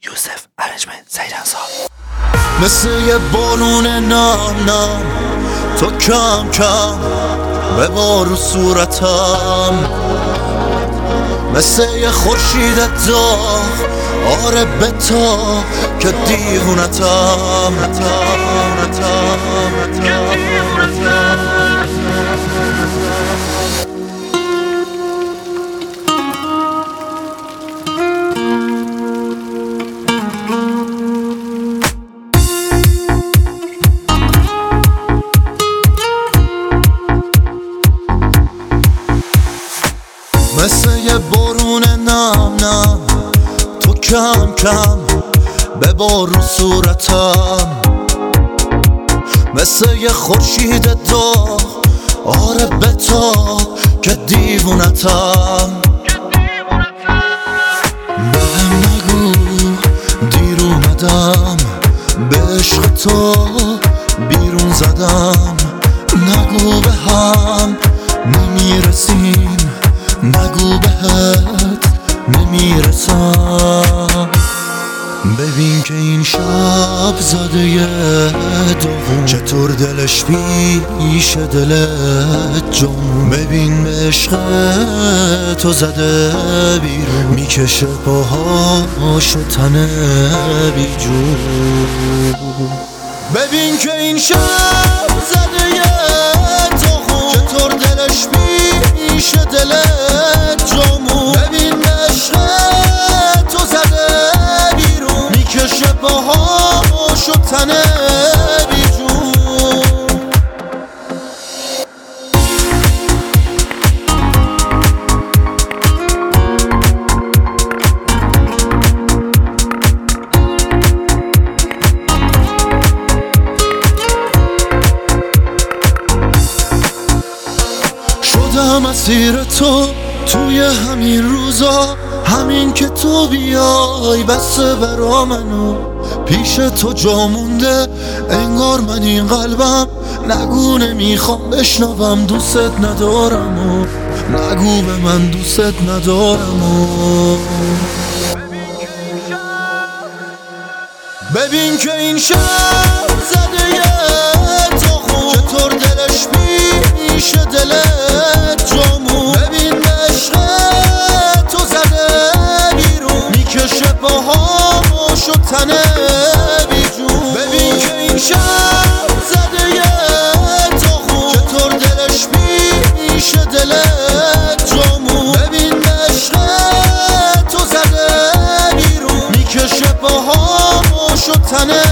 یوسف ارنجمنت سعید انصار. مثل یه بارون نام نام تو کم کم ببار رو صورتم، مثل یه خورشید داغ آره بتا که دیوونتم. مثل یه بارون نم نم تو کم کم ببار رو صورتم، مثل یه خورشید داغ آره بتا که دیوونتم. بهم نگو دیر اومدم به عشق تو بیرون زدم، نگو به هم نمیرسیم، نگو بهت نمیرسم. ببین که این شب زده یه دوم، چطور دلش پیش دلت جون. ببین عشق تو زده بیرون، میکشه پاهاش تنه بی جون. ببین که این شب زده یه دوم، چطور دلش پیش دلت جمون. ببین عشق تو زده بیرون، میکشه پاهاش و تنه بی جون. شدم اسیر تو توی همین روزا، همین که تو بیای بسه برا منو. پیش تو جا مونده انگار من این قلبم، نگو نمیخوام بشنوم دوست ندارم و نگو به من دوست ندارم و. ببین که این شب زده یه تخم، چطور دلش پیش دلت جمون. ببین عشق تو زده بیرون، میکشه پاهاش و تنه بی جون. ببین که این شب زده یه تخم، چطور دلش پیش دلت جمون. ببین عشق تو زده بیرون، میکشه پاهاش و تنه